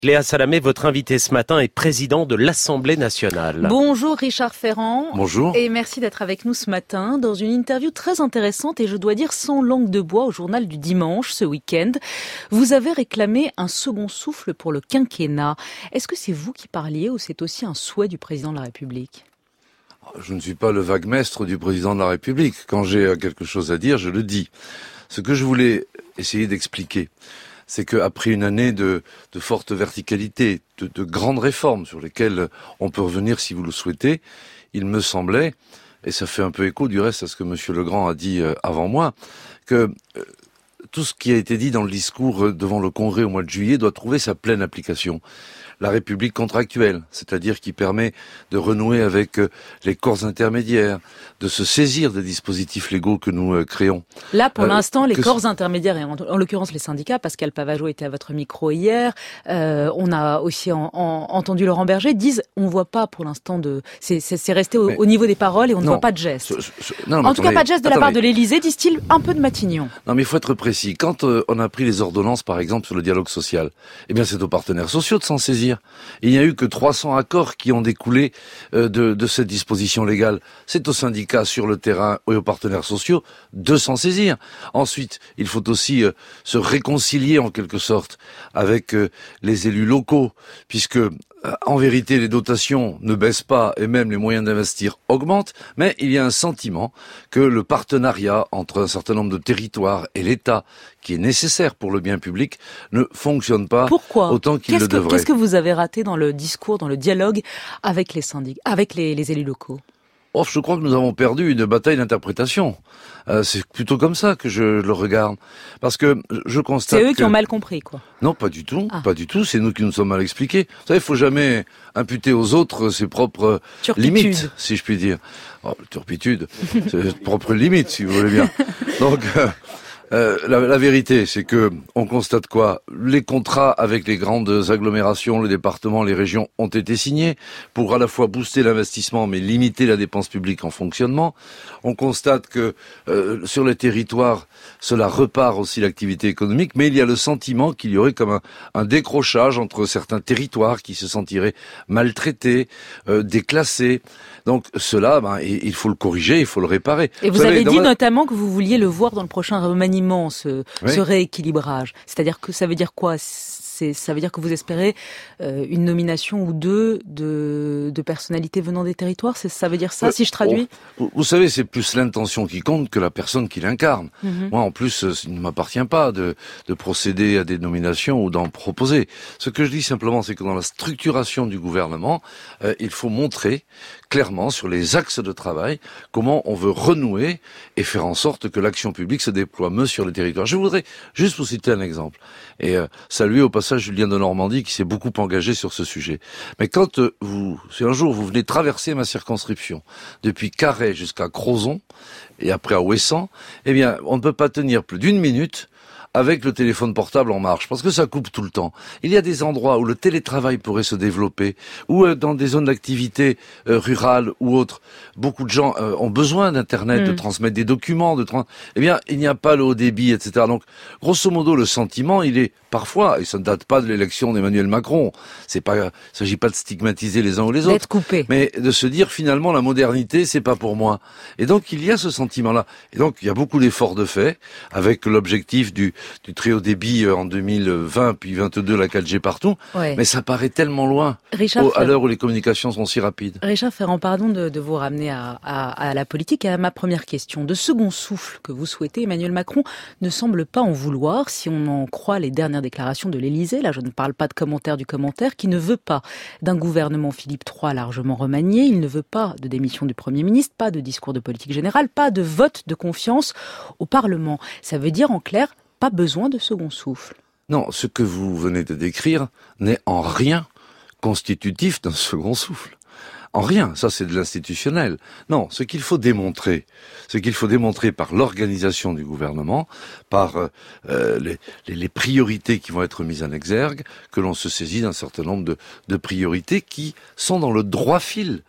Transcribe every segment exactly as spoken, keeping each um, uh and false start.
Léa Salamé, votre invité ce matin est président de l'Assemblée nationale. Bonjour Richard Ferrand. Bonjour. Et merci d'être avec nous ce matin dans une interview très intéressante et je dois dire sans langue de bois au journal du dimanche ce week-end. Vous avez réclamé un second souffle pour le quinquennat. Est-ce que c'est vous qui parliez ou c'est aussi un souhait du président de la République ? Je ne suis pas le vaguemestre du président de la République. Quand j'ai quelque chose à dire, je le dis. Ce que je voulais essayer d'expliquer, c'est qu'après une année de, de forte verticalité, de, de grandes réformes sur lesquelles on peut revenir si vous le souhaitez, il me semblait, et ça fait un peu écho du reste à ce que Monsieur Legrand a dit avant moi, que euh, tout ce qui a été dit dans le discours devant le Congrès au mois de juillet doit trouver sa pleine application. La République contractuelle, c'est-à-dire qui permet de renouer avec les corps intermédiaires, de se saisir des dispositifs légaux que nous euh, créons. Là, pour euh, l'instant, les que... corps intermédiaires, et en, en l'occurrence les syndicats, Pascal Pavageau était à votre micro hier, euh, on a aussi en, en, entendu Laurent Berger, disent on ne voit pas pour l'instant de... C'est, c'est, c'est resté au, au niveau des paroles et on ne voit pas de gestes. Ce, ce, non, en tout cas, pas de gestes de la part de l'Élysée, disent-ils, un peu de Matignon. Non, mais il faut être précis. Quand euh, on a pris les ordonnances, par exemple, sur le dialogue social, eh bien c'est aux partenaires sociaux de s'en saisir. Il n'y a eu que trois cents accords qui ont découlé euh, de, de cette disposition légale. C'est aux syndicats sur le terrain et aux partenaires sociaux de s'en saisir. Ensuite, il faut aussi euh, se réconcilier en quelque sorte avec euh, les élus locaux, puisque euh, en vérité les dotations ne baissent pas et même les moyens d'investir augmentent, mais il y a un sentiment que le partenariat entre un certain nombre de territoires et l'État, qui est nécessaire pour le bien public, ne fonctionne pas Pourquoi autant qu'il qu'est-ce le que, devrait. Qu'est-ce que vous avez raté dans le discours, dans le dialogue avec les syndicats, avec les, les élus locaux ? Oh, je crois que nous avons perdu une bataille d'interprétation. Euh, c'est plutôt comme ça que je le regarde. Parce que je constate C'est eux que... qui ont mal compris, quoi. Non, pas du tout, ah. pas du tout. C'est nous qui nous sommes mal expliqués. Vous savez, il faut jamais imputer aux autres ses propres turpitude. limites, si je puis dire. Oh, turpitude, c'est ses propres limites, si vous voulez bien. Donc... Euh... Euh, la, la vérité, c'est que on constate quoi ? Les contrats avec les grandes agglomérations, les départements, les régions ont été signés pour à la fois booster l'investissement mais limiter la dépense publique en fonctionnement. On constate que euh, sur les territoires, cela repart aussi l'activité économique, mais il y a le sentiment qu'il y aurait comme un, un décrochage entre certains territoires qui se sentiraient maltraités, euh, déclassés. Donc cela, ben, il faut le corriger, il faut le réparer. Et vous, vous avez dit ma... notamment que vous vouliez le voir dans le prochain remaniement, ce, oui. ce rééquilibrage. C'est-à-dire que ça veut dire quoi ? C'est, ça veut dire que vous espérez euh, une nomination ou deux de, de personnalités venant des territoires ? C'est, ça veut dire ça, euh, si je traduis ? oh, vous, vous savez, c'est plus l'intention qui compte que la personne qui l'incarne. Mm-hmm. Moi, en plus, il ne m'appartient pas de, de procéder à des nominations ou d'en proposer. Ce que je dis simplement, c'est que dans la structuration du gouvernement, euh, il faut montrer clairement sur les axes de travail comment on veut renouer et faire en sorte que l'action publique se déploie mieux sur le territoire. Je voudrais juste vous citer un exemple et euh, saluer au passage Julien de Normandie qui s'est beaucoup engagé sur ce sujet. Mais quand euh, vous, si un jour vous venez traverser ma circonscription depuis Carhaix jusqu'à Crozon et après à Ouessant, eh bien on ne peut pas tenir plus d'une minute avec le téléphone portable en marche, parce que ça coupe tout le temps. Il y a des endroits où le télétravail pourrait se développer, ou euh, dans des zones d'activité euh, rurales ou autres, beaucoup de gens euh, ont besoin d'Internet, mmh. de transmettre des documents, de trans... eh bien, il n'y a pas le haut débit, et cetera. Donc, grosso modo, le sentiment, il est parfois, et ça ne date pas de l'élection d'Emmanuel Macron, c'est pas, il s'agit pas de stigmatiser les uns ou les autres, coupé. mais de se dire finalement la modernité, c'est pas pour moi. Et donc, il y a ce sentiment-là. Et donc, il y a beaucoup d'efforts de fait, avec l'objectif du du très haut débit en deux mille vingt, puis vingt-deux, la quatre G partout, ouais. Mais ça paraît tellement loin, au, à l'heure où les communications sont si rapides. Richard Ferrand, pardon de, de vous ramener à, à, à la politique et à ma première question. De second souffle que vous souhaitez, Emmanuel Macron ne semble pas en vouloir, si on en croit les dernières déclarations de l'Élysée, là je ne parle pas de commentaire du commentaire, qui ne veut pas d'un gouvernement Philippe trois largement remanié, il ne veut pas de démission du Premier ministre, pas de discours de politique générale, pas de vote de confiance au Parlement. Ça veut dire en clair, pas besoin de second souffle. Non, ce que vous venez de décrire n'est en rien constitutif d'un second souffle. En rien, ça c'est de l'institutionnel. Non, ce qu'il faut démontrer, ce qu'il faut démontrer par l'organisation du gouvernement, par euh, les, les, les priorités qui vont être mises en exergue, que l'on se saisit d'un certain nombre de, de priorités qui sont dans le droit fil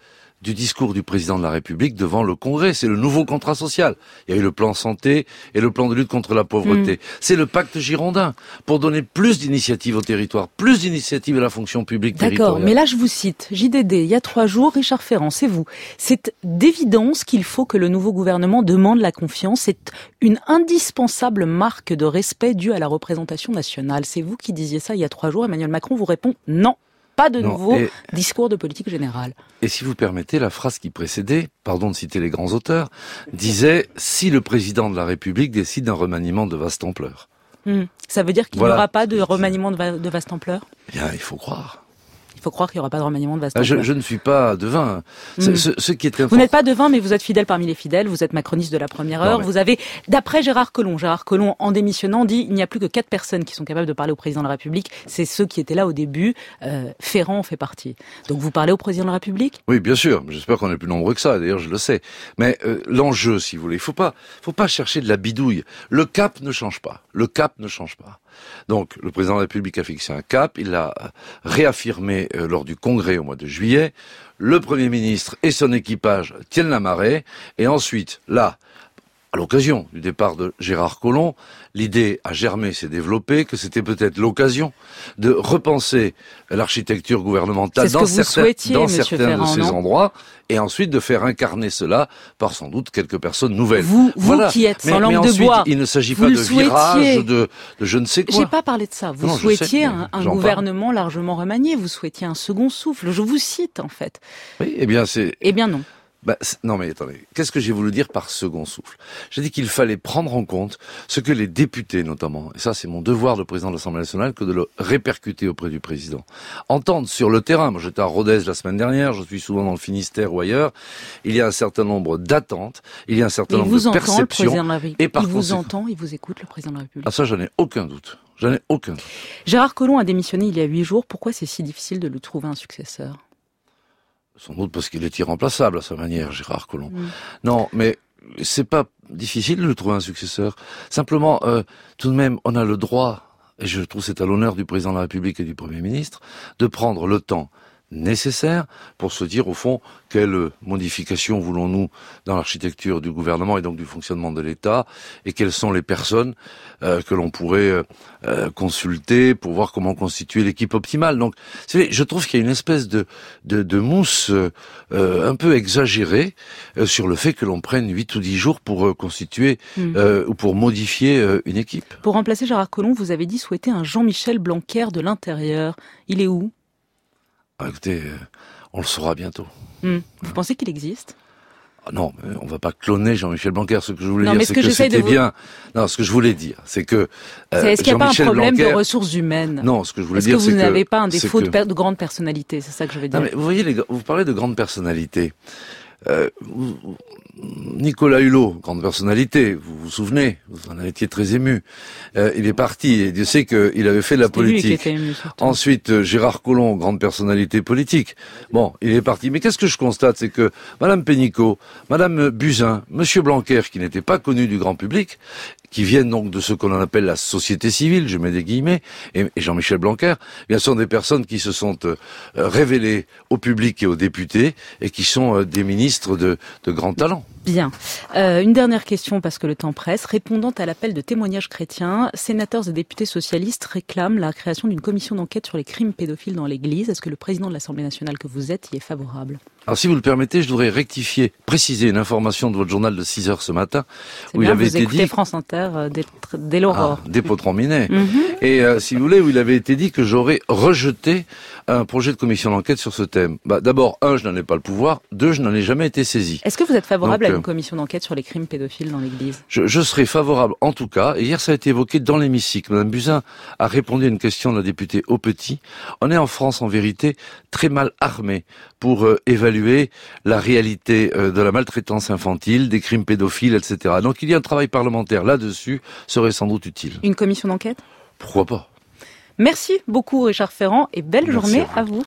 du discours du président de la République devant le Congrès. C'est le nouveau contrat social. Il y a eu le plan santé et le plan de lutte contre la pauvreté. Mmh. C'est le pacte girondin pour donner plus d'initiatives au territoire, plus d'initiatives à la fonction publique territoriale. D'accord, mais là je vous cite, J D D, il y a trois jours, Richard Ferrand, c'est vous. C'est d'évidence qu'il faut que le nouveau gouvernement demande la confiance. C'est une indispensable marque de respect due à la représentation nationale. C'est vous qui disiez ça il y a trois jours. Emmanuel Macron vous répond non. Pas de nouveau et, discours de politique générale. Et si vous permettez, la phrase qui précédait, pardon de citer les grands auteurs, disait « Si le président de la République décide d'un remaniement de vaste ampleur ». Mmh. Ça veut dire qu'il voilà. n'y aura pas de remaniement de, va- de vaste ampleur ? Eh bien, il faut croire. Il faut croire qu'il n'y aura pas de remaniement de vaste ah, ampleur. Je, je ne suis pas devin. Mmh. Ce, ce qui est important... Vous n'êtes pas devin, mais vous êtes fidèle parmi les fidèles. Vous êtes macroniste de la première heure. Non, mais... Vous avez, d'après Gérard Collomb, Gérard Collomb, en démissionnant, dit il n'y a plus que quatre personnes qui sont capables de parler au président de la République. C'est ceux qui étaient là au début. Euh, Ferrand en fait partie. Donc vous parlez au président de la République ? Oui, bien sûr. J'espère qu'on est plus nombreux que ça. D'ailleurs, je le sais. Mais euh, l'enjeu, si vous voulez, il faut pas, faut pas chercher de la bidouille. Le cap ne change pas. Le cap ne change pas. Donc, le président de la République a fixé un cap. Il l'a réaffirmé euh, lors du Congrès au mois de juillet. Le Premier ministre et son équipage tiennent la marée. Et ensuite, là, à l'occasion du départ de Gérard Collomb, l'idée a germé, s'est développée, que c'était peut-être l'occasion de repenser l'architecture gouvernementale dans certains, souhaitiez, dans certains Ferrand, de ces non endroits, et ensuite de faire incarner cela par sans doute quelques personnes nouvelles. Vous, vous voilà. qui êtes sans mais, langue mais de ensuite, bois, il ne s'agit vous pas de souhaitiez... virage, de, de je ne sais quoi. J'ai pas parlé de ça. Vous non, souhaitiez sais, un, un gouvernement parle. largement remanié. Vous souhaitiez un second souffle. Je vous cite, en fait. Oui, eh bien c'est... Eh bien non. Bah, non mais attendez, qu'est-ce que j'ai voulu dire par second souffle ? J'ai dit qu'il fallait prendre en compte ce que les députés notamment, et ça c'est mon devoir de président de l'Assemblée nationale, que de le répercuter auprès du président. Entendre sur le terrain, moi j'étais à Rodez la semaine dernière, je suis souvent dans le Finistère ou ailleurs, il y a un certain nombre d'attentes, il y a un certain mais nombre de perceptions. Le président de la République. Et par il vous conséquent... entend, il vous écoute, le président de la République. Ah ça j'en ai aucun doute, j'en ai aucun doute. Gérard Collomb a démissionné il y a huit jours, pourquoi c'est si difficile de lui trouver un successeur ? Sans doute parce qu'il est irremplaçable à sa manière, Gérard Collomb. Mmh. Non, mais c'est pas difficile de lui trouver un successeur. Simplement, euh, tout de même, on a le droit, et je trouve c'est à l'honneur du président de la République et du Premier ministre, de prendre le temps nécessaire pour se dire, au fond, quelle modification voulons-nous dans l'architecture du gouvernement et donc du fonctionnement de l'État, et quelles sont les personnes euh, que l'on pourrait euh, consulter pour voir comment constituer l'équipe optimale. Donc, je trouve qu'il y a une espèce de, de, de mousse euh, un peu exagérée euh, sur le fait que l'on prenne huit ou dix jours pour euh, constituer mmh. euh, ou pour modifier euh, une équipe. Pour remplacer Gérard Collomb, vous avez dit souhaiter un Jean-Michel Blanquer de l'intérieur. Il est où ? Ah, écoutez, euh, on le saura bientôt. Mmh. Vous hein. pensez qu'il existe ? Ah non, mais on va pas cloner Jean-Michel Blanquer. Ce que je voulais non, dire, c'est que, que c'était vous... bien. Non, ce que je voulais dire, c'est que euh, c'est, est-ce qu'il n'y a Jean-Michel pas un problème Blanquer... de ressources humaines ? Non, ce que je voulais est-ce dire, que c'est que vous n'avez pas un défaut que... de, per... de grande personnalité ? C'est ça que je veux dire. Non, mais vous voyez, les... vous parlez de grande personnalité. Euh, Nicolas Hulot, grande personnalité, vous vous souvenez, vous en étiez très ému. Euh, il est parti et Dieu sait qu'il avait fait de la C'était politique. Lui qui était ému, Ensuite, euh, Gérard Collomb, grande personnalité politique. Bon, il est parti. Mais qu'est-ce que je constate, c'est que Madame Pénicaud, Madame Buzyn, Monsieur Blanquer, qui n'étaient pas connus du grand public, qui viennent donc de ce qu'on appelle la société civile, je mets des guillemets, et, et Jean-Michel Blanquer, bien sont des personnes qui se sont euh, révélées au public et aux députés et qui sont euh, des ministres de, de grand talent. Bien. Euh, une dernière question parce que le temps presse. Répondant à l'appel de témoignages chrétiens, sénateurs et députés socialistes réclament la création d'une commission d'enquête sur les crimes pédophiles dans l'Église. Est-ce que le président de l'Assemblée nationale que vous êtes y est favorable ? Alors si vous le permettez, je voudrais rectifier, préciser une information de votre journal de six heures ce matin, C'est où bien, il avait vous été écoutez dit... France Inter euh, dès, dès l'aurore. Ah, des potrons minés. Mm-hmm. Et euh, si vous voulez, où il avait été dit que j'aurais rejeté un projet de commission d'enquête sur ce thème. Bah, d'abord, un, je n'en ai pas le pouvoir. Deux, je n'en ai jamais été saisi. Est-ce que vous êtes favorable Donc, à une commission d'enquête sur les crimes pédophiles dans l'Église ? je, je serais favorable, en tout cas. Et hier, ça a été évoqué dans l'hémicycle. Madame Buzyn a répondu à une question de la députée Aupetit. On est en France, en vérité, très mal armé pour euh, évaluer la réalité euh, de la maltraitance infantile, des crimes pédophiles, et cetera. Donc, il y a un travail parlementaire là-dessus, serait sans doute utile. Une commission d'enquête ? Pourquoi pas ? Merci beaucoup Richard Ferrand et belle Merci journée à vous. à vous.